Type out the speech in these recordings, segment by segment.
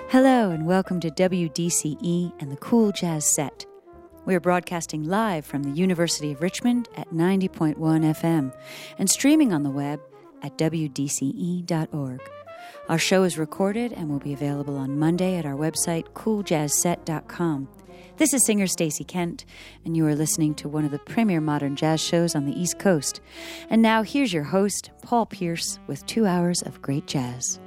Hello and welcome to WDCE and the Cool Jazz Set. We are broadcasting live from the University of Richmond at 90.1 FM and streaming on the web at WDCE.org. Our show is recorded and will be available on Monday at our website, cooljazzset.com. This is singer Stacey Kent, and you are listening to one of the premier modern jazz shows on the East Coast. And now here's your host, Paul Pierce, with 2 hours of great jazz.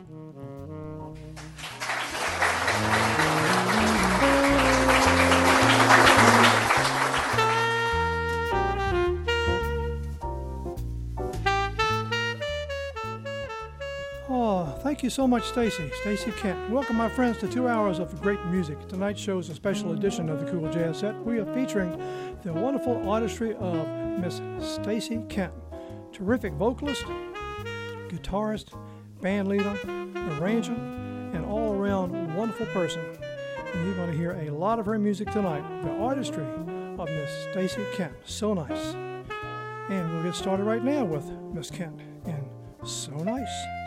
Thank you so much, Stacey Kent. Welcome, my friends, to 2 hours of great music. Tonight's show is a special edition of the Cool Jazz Set. We are featuring the wonderful artistry of Miss Stacey Kent, terrific vocalist, guitarist, band leader, arranger, and all-around wonderful person. And you're going to hear a lot of her music tonight. The artistry of Miss Stacey Kent, so nice. And we'll get started right now with Miss Kent in So Nice.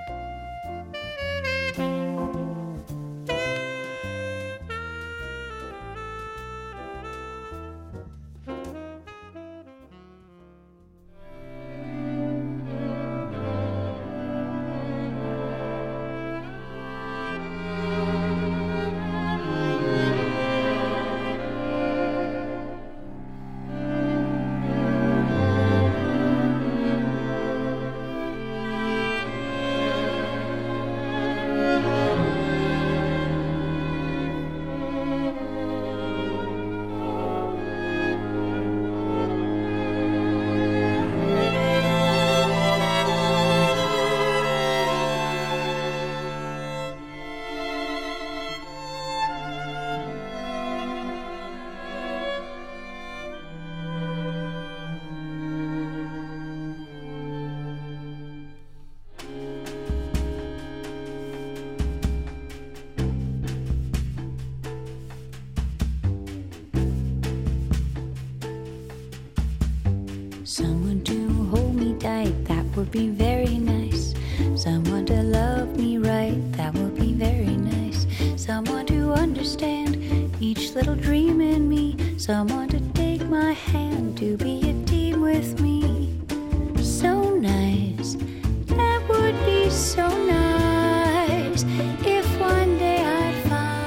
Someone to hold me tight, that would be very nice. Someone to love me right, that would be very nice. Someone to understand each little dream in me. Someone to take my hand, to be a team with me. So nice, that would be so nice. If one day I'd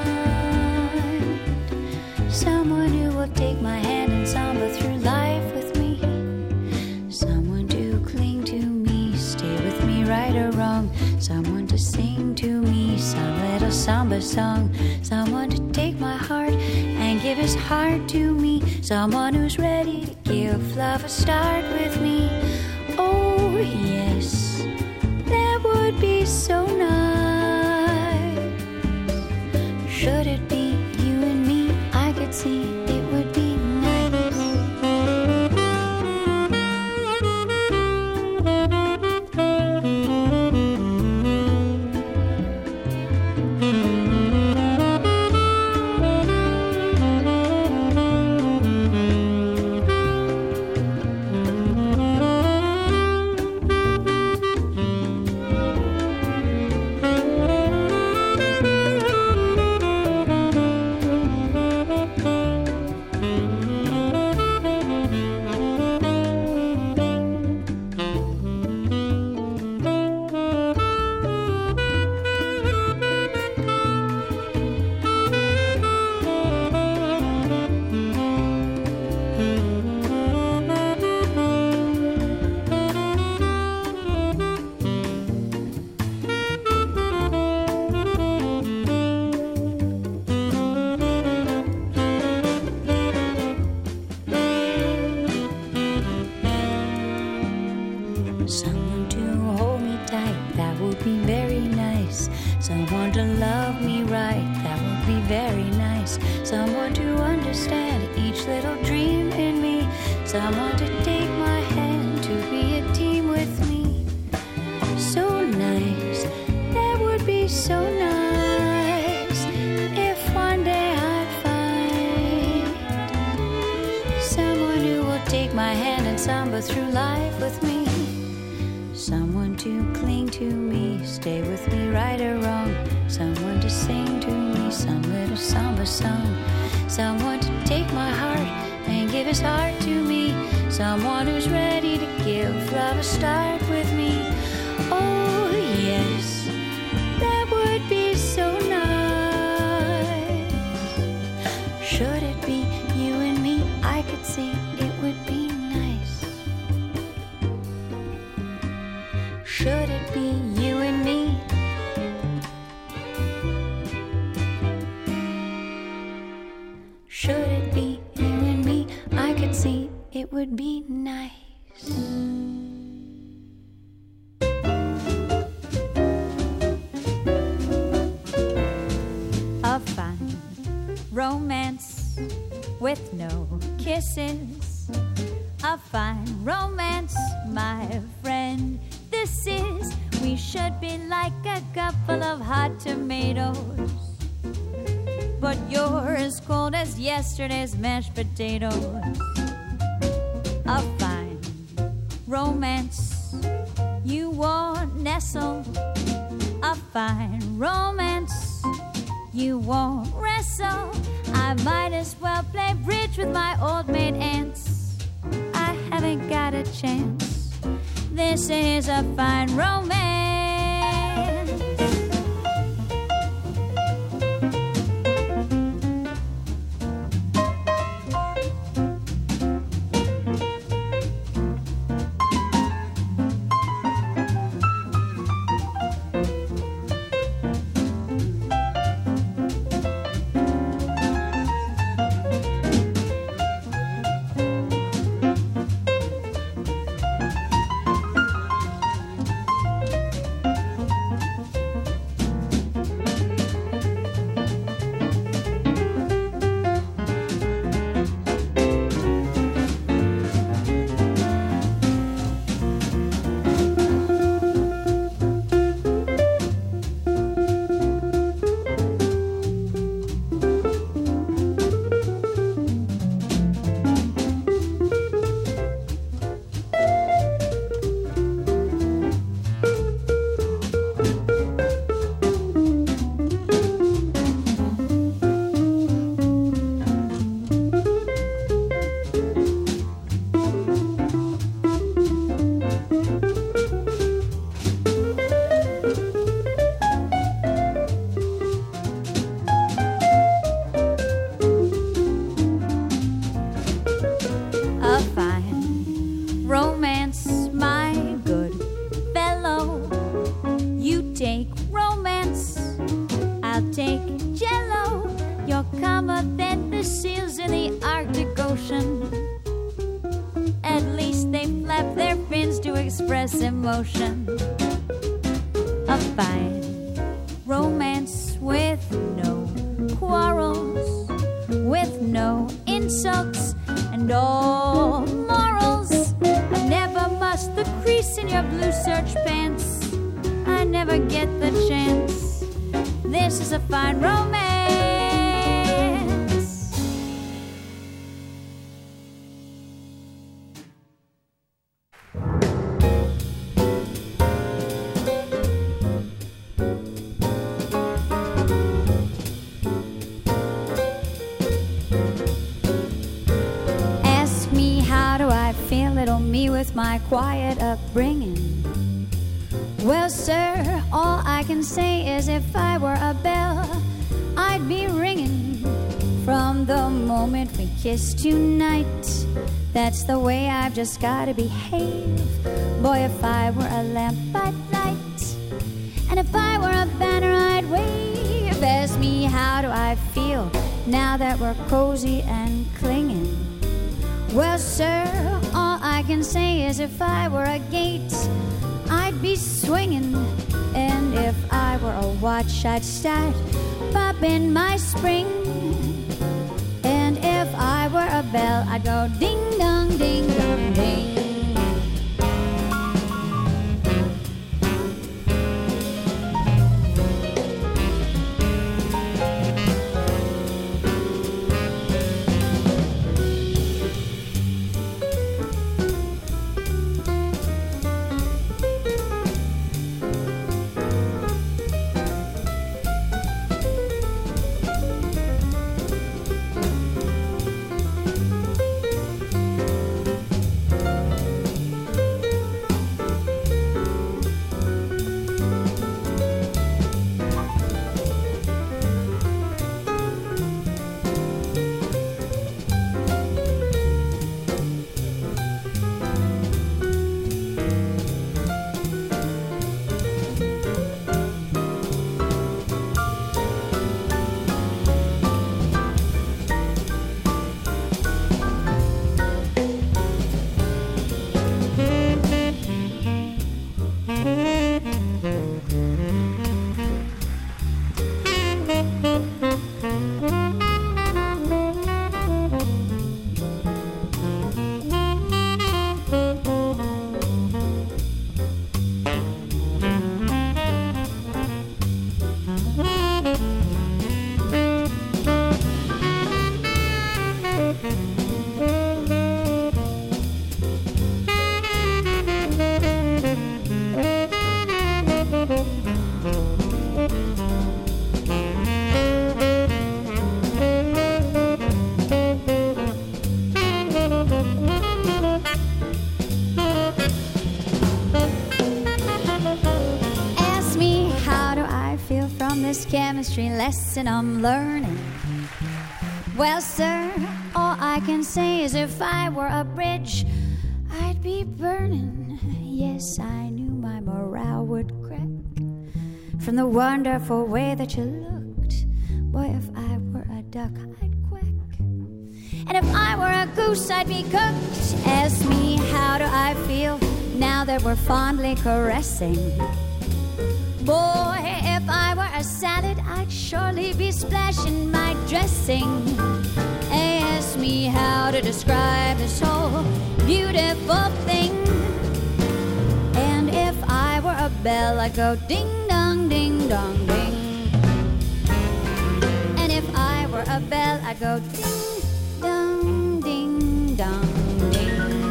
find someone who will take my hand and samba through life with me. Someone to cling to me, stay with me right or wrong. Someone to sing to me some little samba song. Someone to take my heart and give his heart to me. Someone who's ready to give love a start with me. Oh yes, that would be so nice. Should it be you and me, I could see it would be nice. Someone to hold me tight, that would be very nice. Someone to love me right, that would be very nice. Someone to understand each little dream in me. Someone to take my hand, to be a team with me. So nice, that would be so nice. If one day I'd find someone who will take my hand and samba through life with me. Someone to cling to me, stay with me right or wrong. Someone to sing to me me some little samba song. Someone to take my heart and give his heart to me. Someone who's ready to give love a start with me. Oh yes, that would be so nice. Should it be you and me? I could see it would be nice. Should it be you and me? Should it be you and me? I could see it would be nice. A fine romance with no kisses. A fine romance, my friend. This is, we should be like a couple of hot tomatoes. But you're as cold as yesterday's mashed potatoes. A fine romance, you won't nestle. A fine romance, you won't wrestle. I might as well play bridge with my old maid aunts. I haven't got a chance. This is a fine romance. Emotion. A fine romance with no quarrels, with no insults and all morals. I never must the crease in your blue serge pants. I never get the chance. This is a fine romance. My quiet upbringing. Well, sir, all I can say is if I were a bell, I'd be ringing from the moment we kissed tonight. That's the way I've just gotta behave. Boy, if I were a lamp, I'd light, and if I were a banner, I'd wave. Ask me, how do I feel now that we're cozy and clinging? Well, sir, all I can say is if I were a gate, I'd be swinging. And if I were a watch, I'd start popping my spring. And if I were a bell, I'd go ding-dong, ding-dong, ding. this chemistry lesson I'm learning. Well, sir, all I can say is if I were a bridge, I'd be burning. Yes, I knew my morale would crack from the wonderful way that you looked. Boy, if I were a duck, I'd quack. And if I were a goose, I'd be cooked. Ask me, how do I feel now that we're fondly caressing? Boy, if I were a salad, I'd surely be splashing my dressing. Ask me how to describe this whole beautiful thing. And if I were a bell, I'd go ding dong, ding dong, ding. And if I were a bell, I'd go ding dong, ding dong, ding.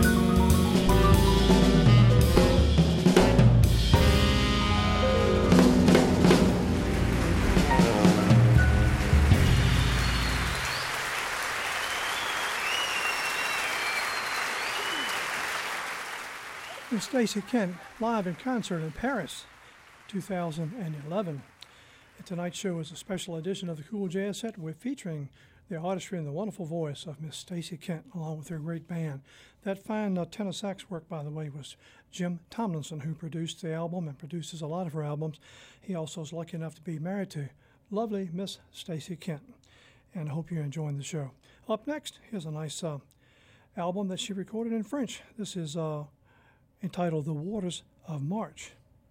Stacey Kent live in concert in Paris, 2011. And tonight's show is a special edition of the Cool Jazz Set. We're featuring the artistry and the wonderful voice of Miss Stacey Kent, along with her great band. That fine tenor sax work, by the way, was Jim Tomlinson, who produced the album and produces a lot of her albums. He also is lucky enough to be married to lovely Miss Stacey Kent. And I hope you're enjoying the show. Up next, here's a nice album that she recorded in French. This is entitled The Waters of March.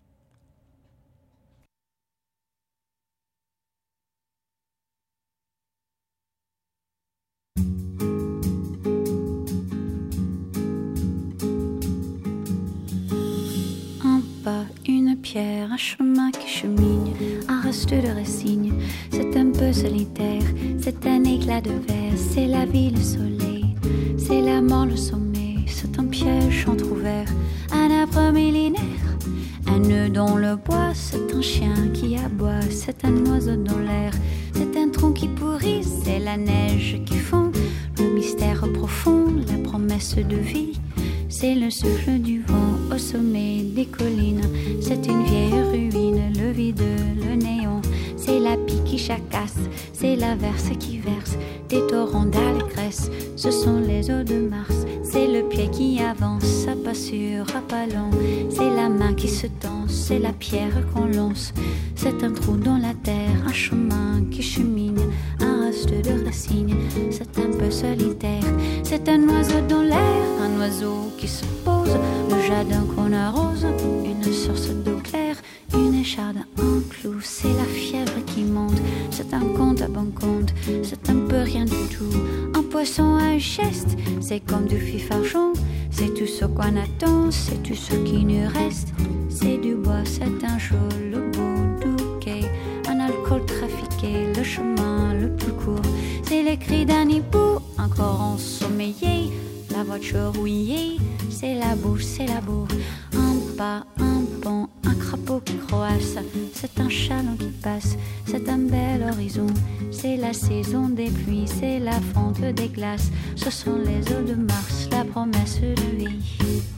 Un pas, une pierre, un chemin qui chemine, un reste de racines. C'est un peu solitaire, c'est un éclat de verre, c'est la vie, le soleil, c'est la mort, le sommeil, c'est un piège entrouvert, un arbre millénaire, un nœud dans le bois, c'est un chien qui aboie, c'est un oiseau dans l'air, c'est un tronc qui pourrit, c'est la neige qui fond, le mystère profond, la promesse de vie. C'est le souffle du vent au sommet des collines. C'est une vieille ruine, le vide, le néant. C'est la pie qui chacasse, c'est l'averse qui verse des torrents d'allégresse. Ce sont les eaux de Mars. C'est le pied qui avance, à pas sûr, à pas lent. C'est la main qui se tend, c'est la pierre qu'on lance. C'est un trou dans la terre, un chemin qui chemine, un reste de racines. C'est un peu solitaire, c'est un oiseau dans l'air, un oiseau qui se pose, le jardin qu'on arrose, une source d'eau claire, une écharde, un clou, c'est la fièvre qui monte, c'est un compte à bon compte, c'est un peu rien du tout, un poisson à un geste, c'est comme du fifarchon, c'est tout ce qu'on attend, c'est tout ce qui nous reste, c'est du bois, c'est un chaud, le bout du quai, un alcool trafiqué, le chemin le plus court, c'est les cris d'un hibou, encore ensommeillé, la voiture rouillée, c'est la bouche, c'est la bourre. Un pas, un pont, un crapaud qui croasse. C'est un chaland qui passe, c'est un bel horizon. C'est la saison des pluies, c'est la fonte des glaces. Ce sont les eaux de Mars, la promesse de vie.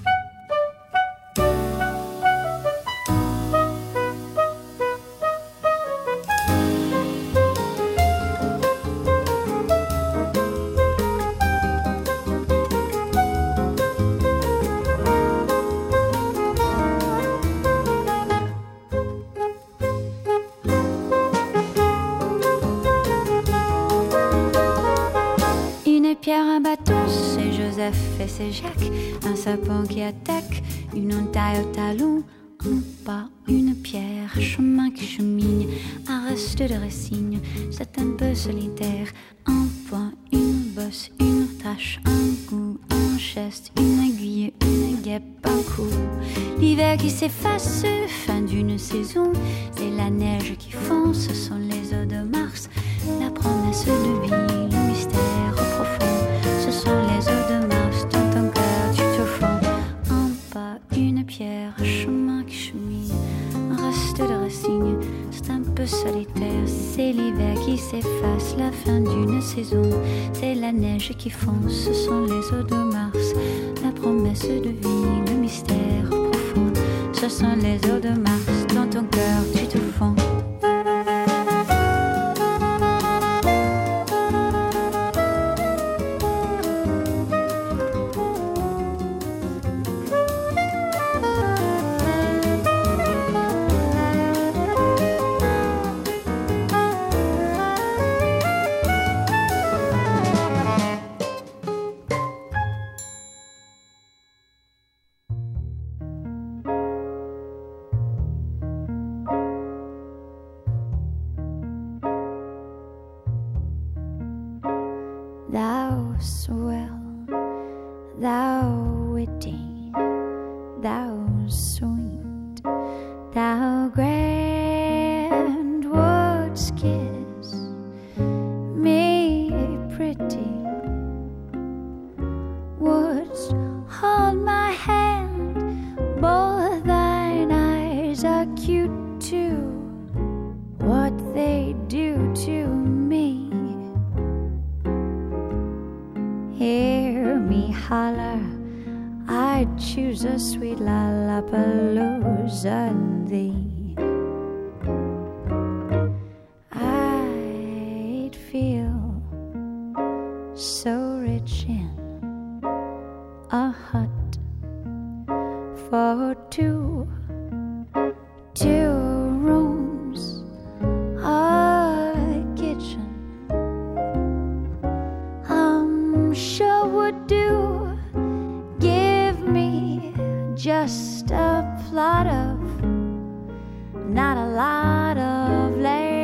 Et c'est Jacques, un sapin qui attaque, une entaille au talon, un pas, une pierre, un chemin qui chemine, un reste de racines, c'est un peu solitaire, un point, une bosse, une tache, un goût, un geste, une aiguille, une guêpe, un coup. L'hiver qui s'efface, fin d'une saison, c'est la neige qui fond, ce sont les eaux de Mars, la promesse de vie, le mystère profond, ce sont les eaux de Mars. Pierre, un chemin qui chemine, un reste de racines, c'est un peu solitaire, c'est l'hiver qui s'efface, la fin d'une saison, c'est la neige qui fond, ce sont les eaux de Mars, la promesse de vie, le mystère profond, ce sont les eaux de Mars, dans ton cœur tu te fonds. sweet, thou grand wouldst kiss me pretty, wouldst hold my hand, both thine eyes are cute too, what they do to me. Hear me holler, I'd choose a sweet Lollapalooza thee. I'd feel so rich in a hut for two rooms, a kitchen, I'm sure would do. Give me just a plot of, not a lot of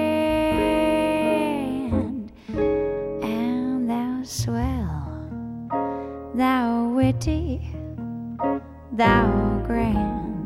land, and thou swell, thou witty, thou grand.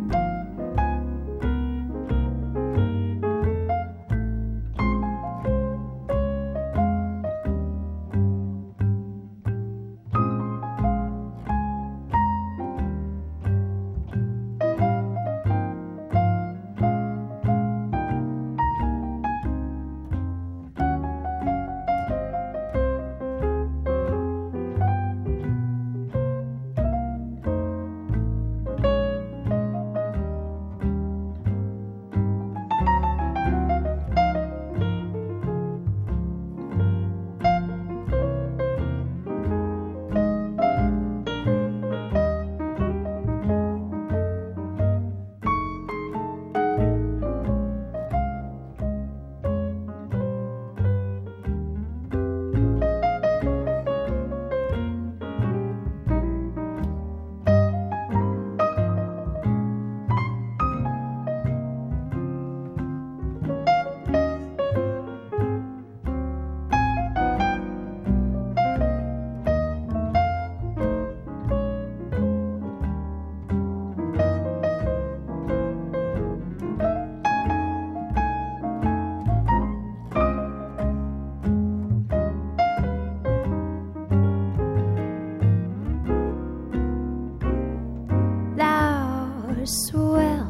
Swell,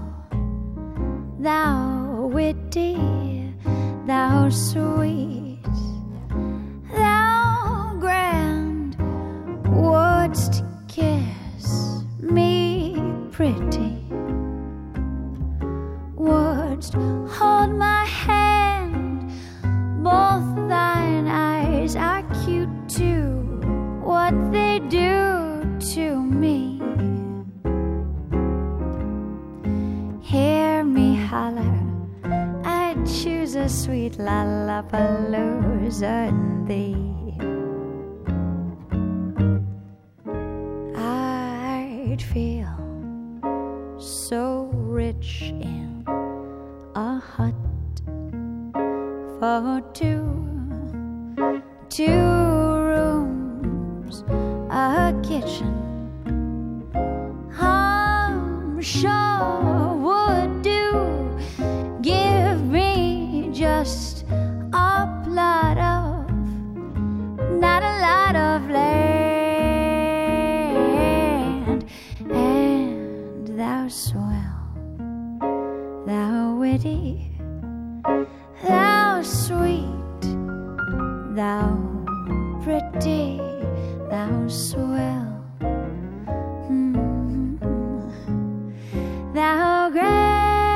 thou witty, thou sweet, thou grand, wouldst kiss me pretty, wouldst hold my hand, both thine eyes are cute too, what they do to me. Hear me holler, I'd choose a sweet Lollapalooza thee. I'd feel so rich in a hut for two rooms, a kitchen, I'm sure would do. Give me just a plot of, not a lot of land, and thou swell, thou witty, thou sweet, thou pretty, thou swell, thou grand.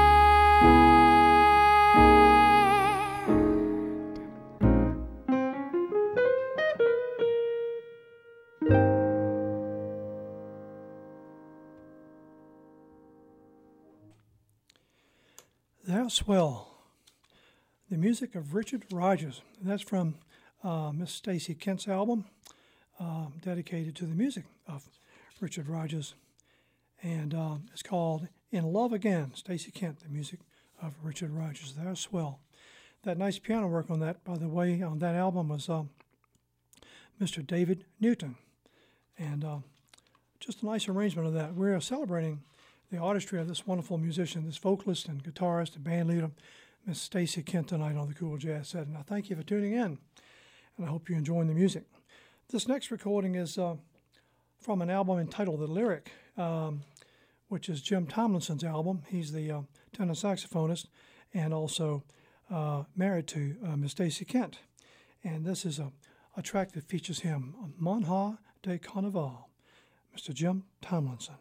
Thou swell. The music of Richard Rodgers. That's from Miss Stacey Kent's album, dedicated to the music of Richard Rodgers. And it's called In Love Again, Stacey Kent, the music of Richard Rodgers. Thou swell. That nice piano work on that, by the way, on that album was Mr. David Newton. And just a nice arrangement of that. We're celebrating the artistry of this wonderful musician, this vocalist and guitarist and band leader, Miss Stacy Kent, tonight on the Cool Jazz Set. And I thank you for tuning in, and I hope you're enjoying the music. This next recording is from an album entitled The Lyric, which is Jim Tomlinson's album. He's the tenor saxophonist and also married to Miss Stacy Kent. And this is a track that features him, Monha de Carnaval, Mr. Jim Tomlinson.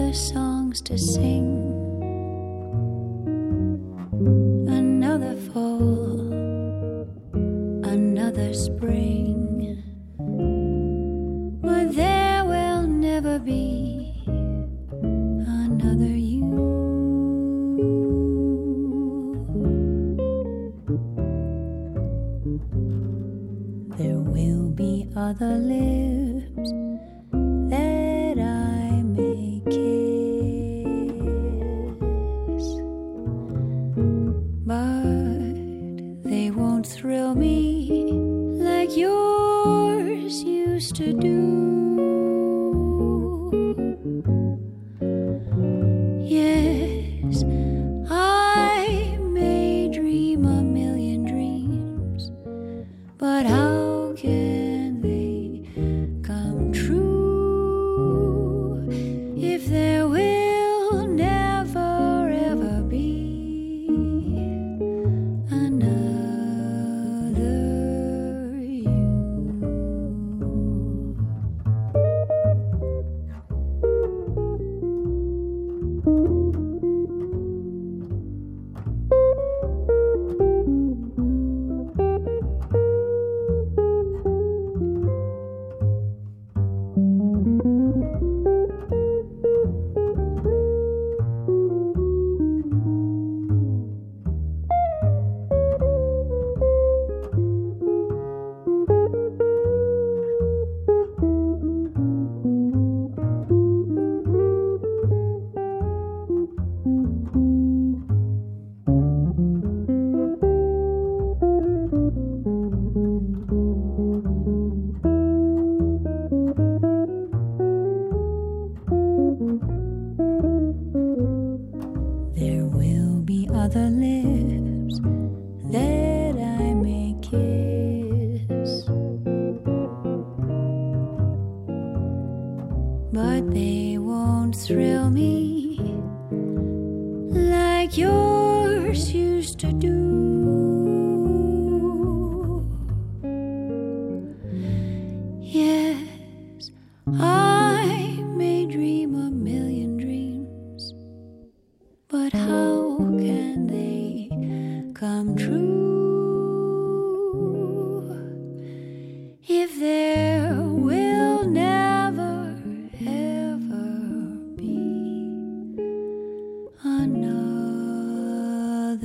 other songs to sing, another fall, another spring, but there will never be another you. There will be other lips that I may kiss, but they won't thrill me like yours used to do. Yes, I may dream a million dreams, but how can they come true if there will never ever be another you? There will be other lips that I may kiss, but they won't thrill me like yours used to do. Yes, I may dream a million dreams, but how can they come true if there will never ever be another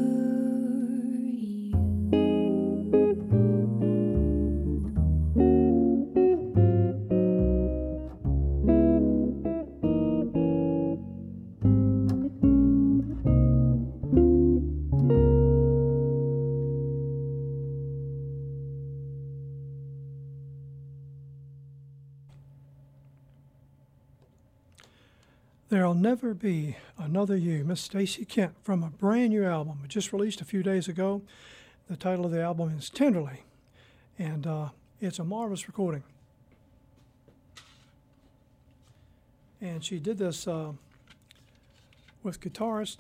you? There'll Never Be Another You, Miss Stacey Kent, from a brand new album just released a few days ago. The title of the album is Tenderly, and it's a marvelous recording. And she did this with guitarist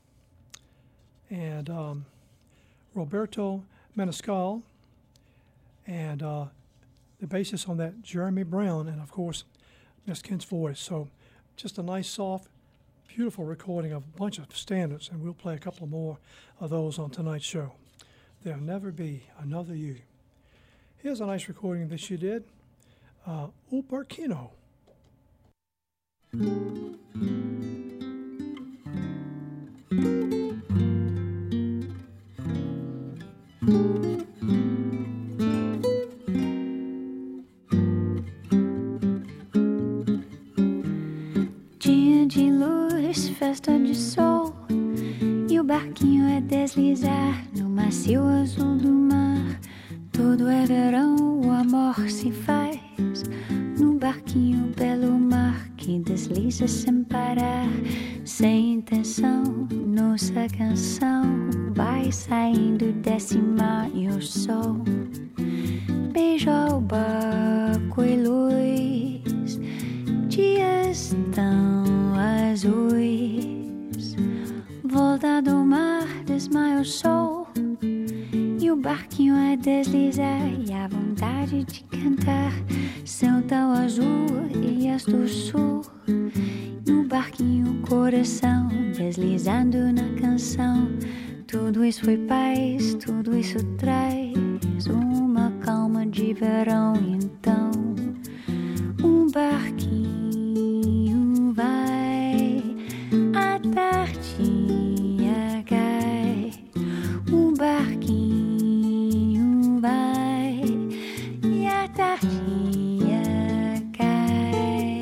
and Roberto Maniscal, and the bassist on that, Jeremy Brown, and of course, Miss Kent's voice. So just a nice, soft, beautiful recording of a bunch of standards, and we'll play a couple more of those on tonight's show. There'll Never Be Another You. Here's a nice recording that she did, O Barquino. Dia de luz, festa de sol, e o barquinho é deslizar no macio azul do mar. Tudo é verão, o amor se faz no barquinho pelo mar que desliza sem parar, sem intenção. Nossa canção vai saindo desse mar e o sol beija o barco e luz. Dias tão azuis, volta do mar, desmaia o sol, e o barquinho a deslizar, e a vontade de cantar. Céu tão azul e as do sul, no barquinho isso foi paz, tudo isso traz uma calma de verão. Então um barquinho vai, a tardinha cai. Um barquinho vai e a tardinha cai.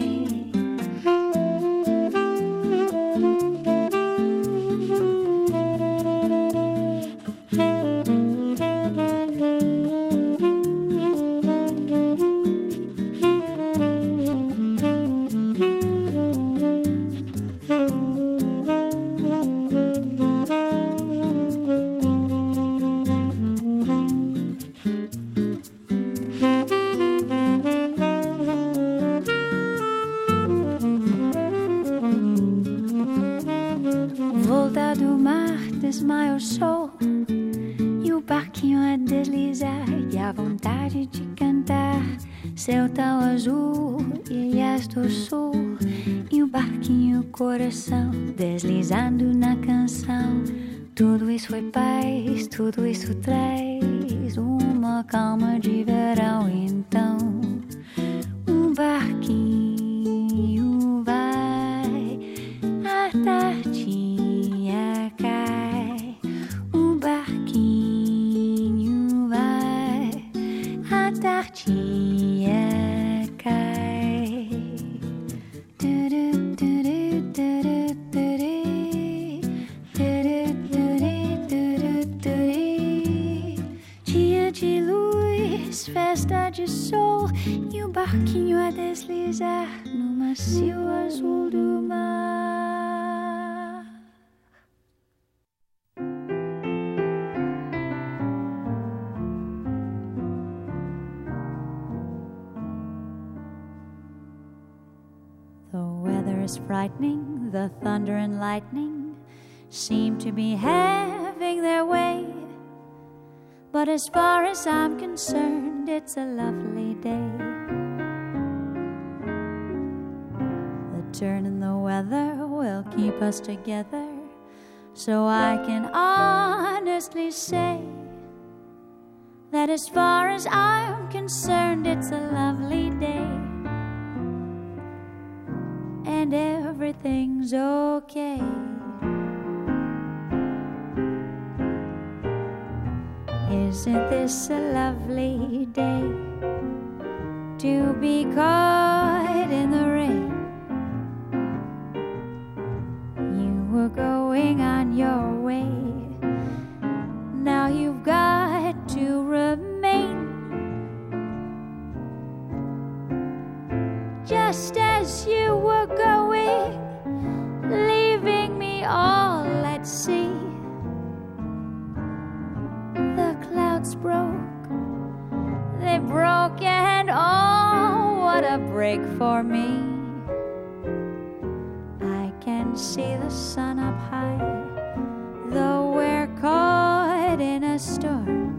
Volta do mar, desmaia o sol e o barquinho a deslizar, e a vontade de cantar céu tão azul, ilhas do sul, e o barquinho coração deslizando na canção. Tudo isso foi paz, tudo isso traz uma calma de verão. Então um barquinho vai, a tardinha cai. Um barquinho vai, a tardinha cai. Dia de luz, festa de sol, e o barquinho a deslizar no macio azul do mar. The weather is frightening, the thunder and lightning seem to be having their way. But as far as I'm concerned, it's a lovely day. The turn in the weather will keep us together, so I can honestly say that as far as I'm concerned, it's a lovely day. And everything's okay. Isn't this a lovely day to be caught in the rain? You were going on your way, now you've got to remain. Just as you were going, leaving me all at sea, the clouds broke, they broke, and oh, what a break for me. I can see the sun up high, though we're caught in a storm.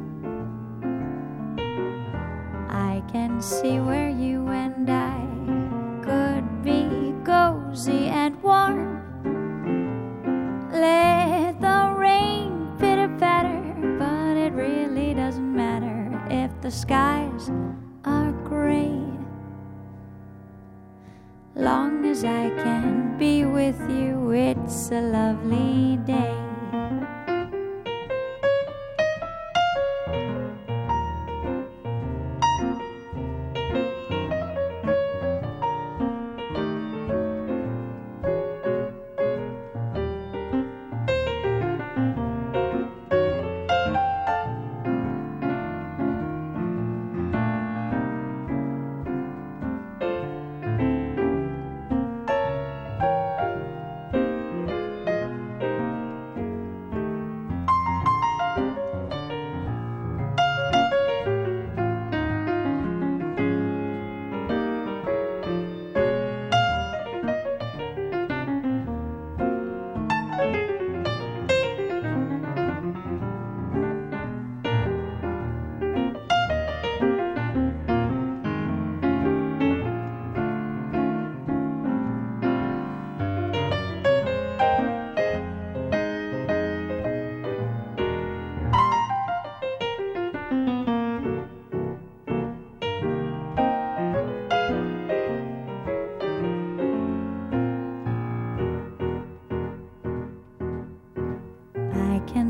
I can see where you and I could be cozy and warm. Let the rain pitter-patter, but it really doesn't matter if the skies are gray. Long as I can be with you, it's a lovely day.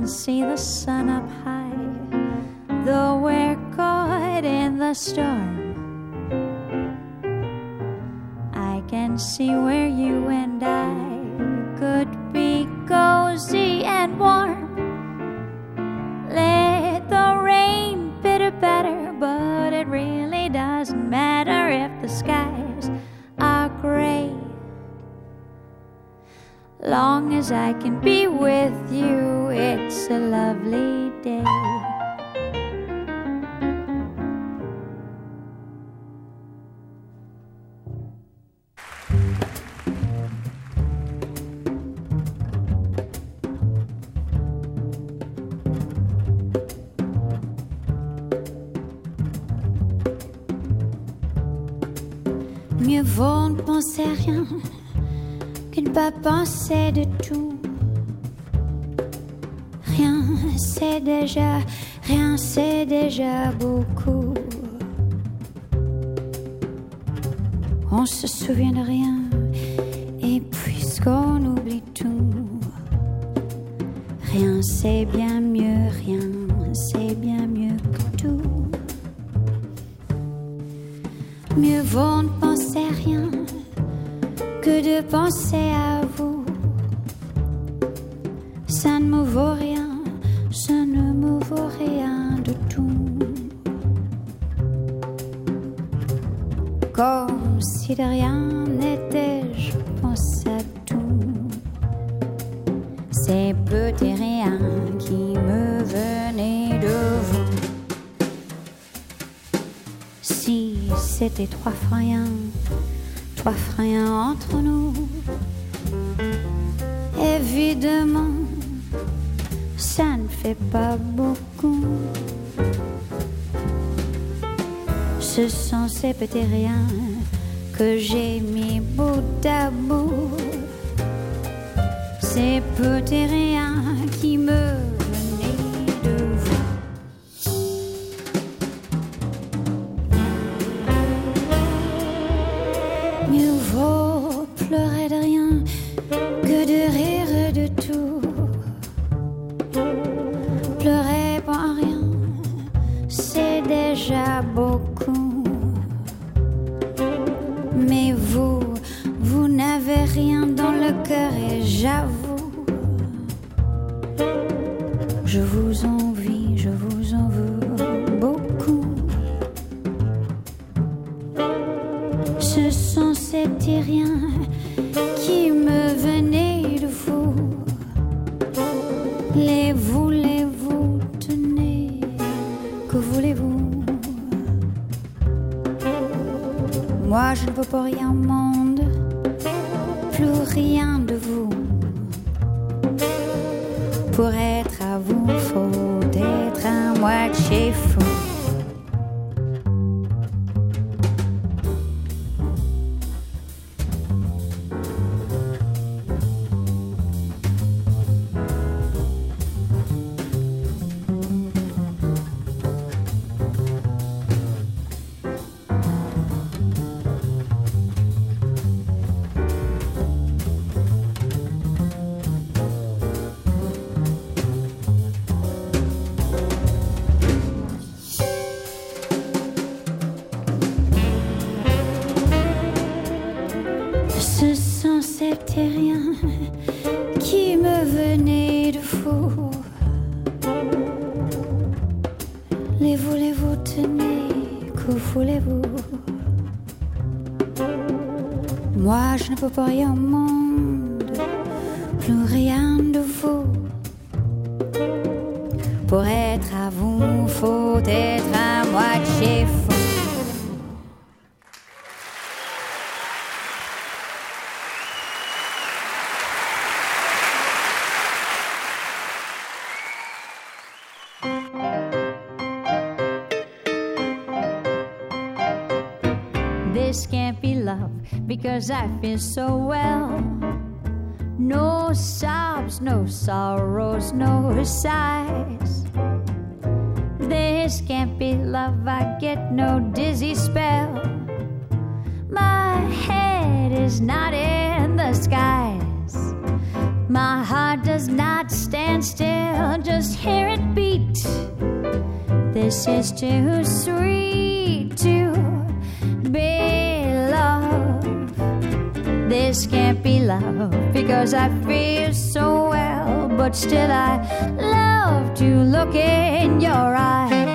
can see the sun up high, though we're caught in the storm. I can see where you and I could be cozy and warm. Let the rain pitter patter, but it really doesn't matter if the skies are gray. Long as I can be with you, it's a lovely day. Mieux vaut ne penser à rien que ne pas penser de tout. Rien c'est déjà beaucoup. On se souvient de rien, et puisqu'on oublie tout, rien c'est bien mieux, rien c'est bien mieux que tout. Mieux vaut ne penser à rien que de penser à vous. Ça ne me vaut rien, ça ne me vaut rien de tout. Comme si de rien n'était, je pense à tout. Ces petits riens qui me venaient de vous. Si c'était trois frères entre nous, évidemment, ça ne fait pas beaucoup. Ce sont ces petits riens que j'ai mis bout à bout. Ces petits riens qui me venaient de vous. Mieux vaut pleurer de rien que de rire de tout. Pleurer pour rien, c'est déjà beaucoup. Mais vous n'avez rien dans le cœur et j'avoue, je vous envie, je vous en veux beaucoup. Ce sont ces petits riens qui me venaient de vous. Les voulez-vous, tenez, que voulez-vous? Moi je ne veux pour rien au monde, plus rien de vous. Pour être à vous, faut être à moitié fou. Qui me venait de fou. Les voulez-vous, tenez, que voulez-vous? Moi je ne peux pas rien au monde, plus rien de vous. Pour être à vous, faut être à moitié fou. This can't be love because I feel so well. No sobs, no sorrows, no sighs. This can't be love, I get no dizzy spell. My head is not in the skies. My heart does does not stand still, just hear it beat. This is too sweet to be love. This can't be love because I feel so well, but still I love to look in your eyes.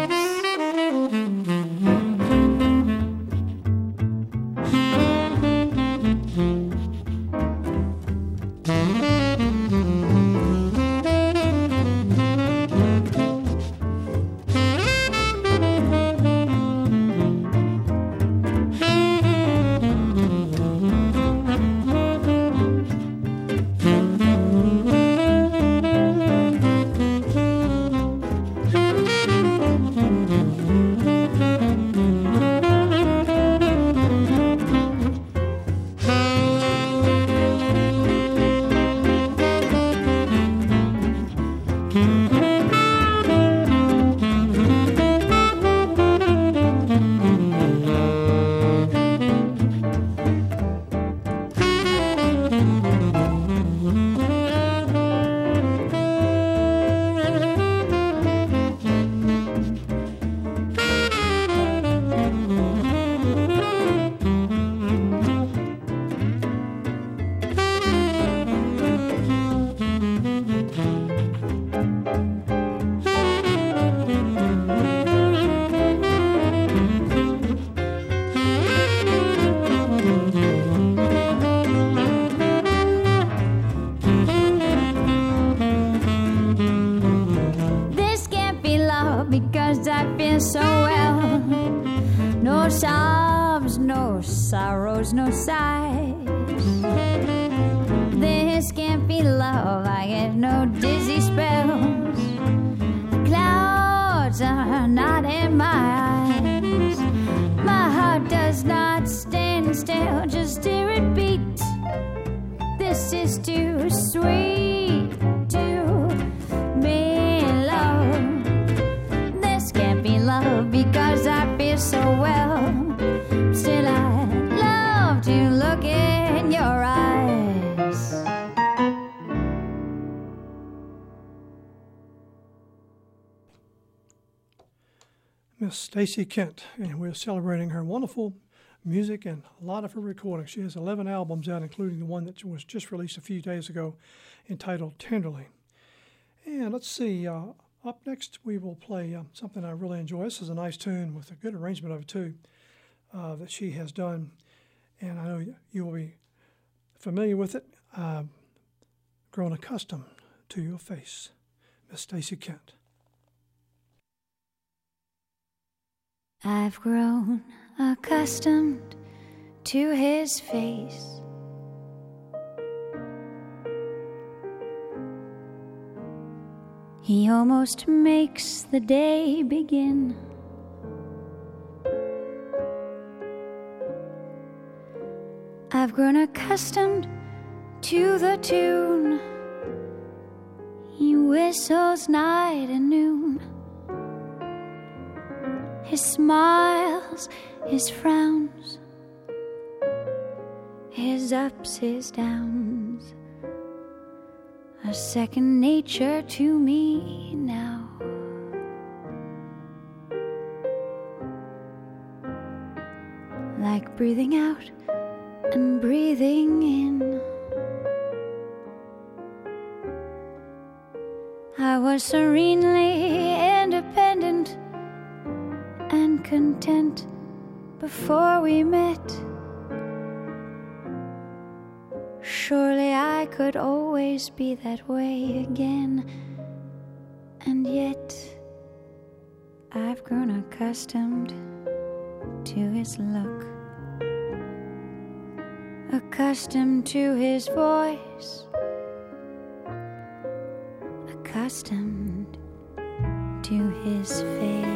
because I feel so well. No sobs, no sorrows, no sighs. This can't be love, I get no dizzy spells. The clouds are not in my eyes. My heart does not stand still, just hear it beat. This is too sweet to be love. This can't be love because I feel so well. Still I love to look in your eyes. Miss Stacey Kent, and we're celebrating her wonderful music and a lot of her recordings. She has 11 albums out, including the one that was just released a few days ago entitled Tenderly. And let's see, up next we will play something I really enjoy. This is a nice tune with a good arrangement of it too that she has done, and I know you will be familiar with it. Grown Accustomed to Your Face, Miss Stacey Kent. I've grown accustomed to his face. He almost makes the day begin. I've grown accustomed to the tune he whistles night and noon. His smiles, his frowns, his ups, his downs are second nature to me now. Like breathing out and breathing in, I was serenely independent and content before we met. Surely I could always be that way again, and yet I've grown accustomed to his look, accustomed to his voice, accustomed to his face.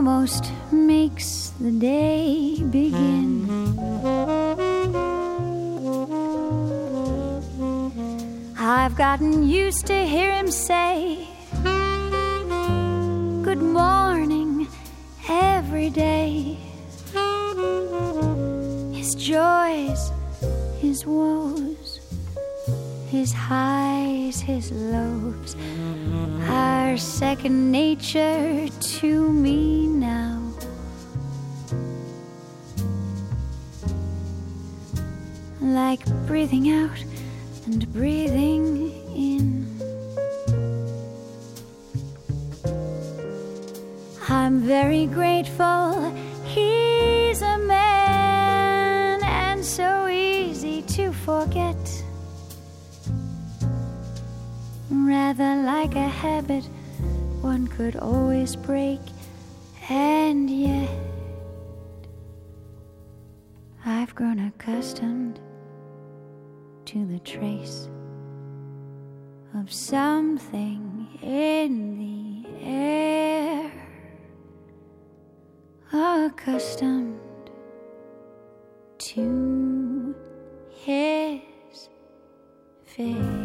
almost makes the day begin. I've gotten used to hear him say good morning every day. His joys, his woes, his highs, his lows are second nature to me now. Like breathing out and breathing in. I'm very grateful he's a man and so easy to forget. Rather like a habit one could always break, and yet I've grown accustomed to the trace of something in the air, accustomed to his face.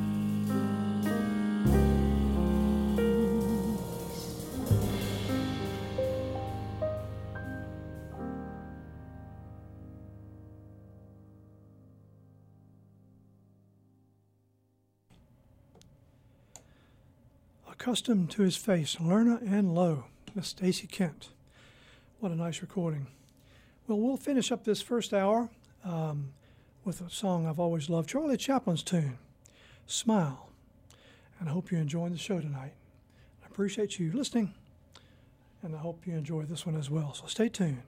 Accustomed to his face, Lerna and Lowe, Miss Stacy Kent. What a nice recording. Well, we'll finish up this first hour with a song I've always loved, Charlie Chaplin's tune, Smile. And I hope you're enjoying the show tonight. I appreciate you listening, and I hope you enjoy this one as well. So stay tuned.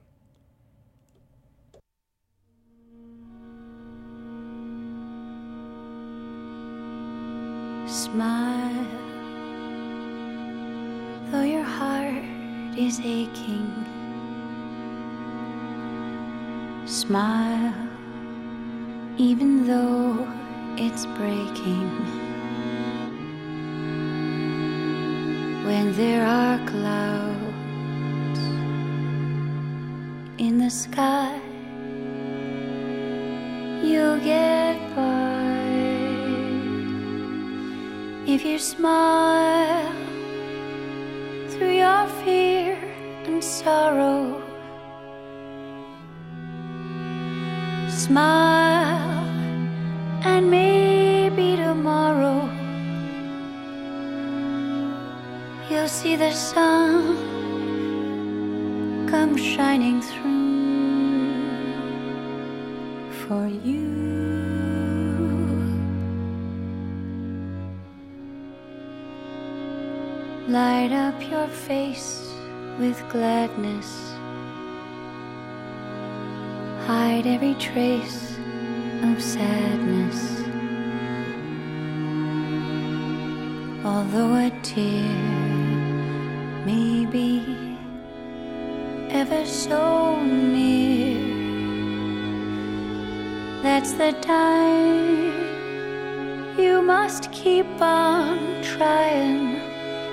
Smile, though your heart is aching. Smile, even though it's breaking. When there are clouds in the sky, you'll get by. If you smile through your fear and sorrow, smile, and maybe tomorrow you'll see the sun come shining through for you. Light up your face with gladness. Hide every trace of sadness. Although a tear may be ever so near, that's the time you must keep on trying.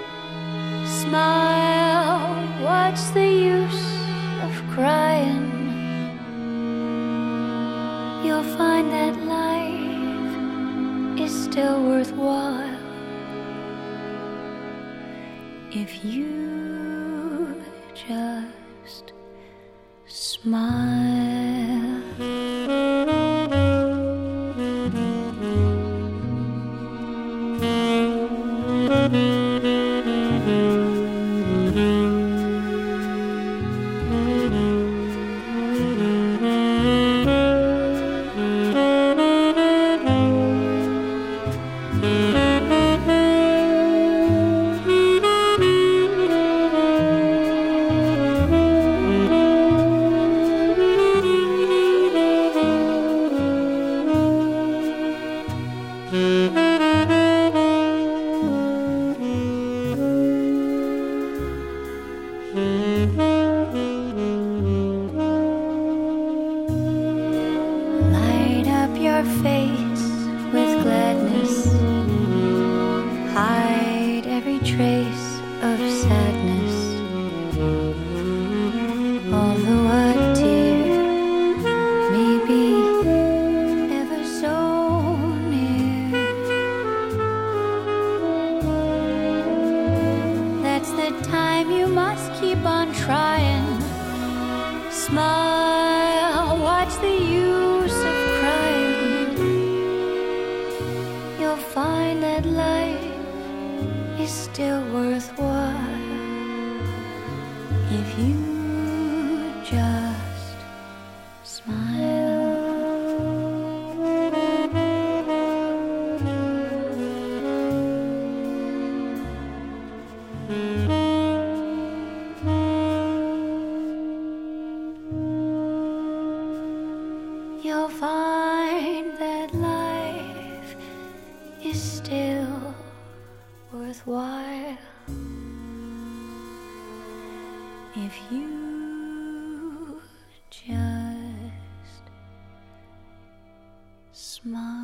Smile, what's the use of crying? You'll find that life is still worthwhile if you just smile. keep on trying. Smile, what's the use of crying? You'll find that life is still worthwhile if you just smile. You'll find that life is still worthwhile if you just smile.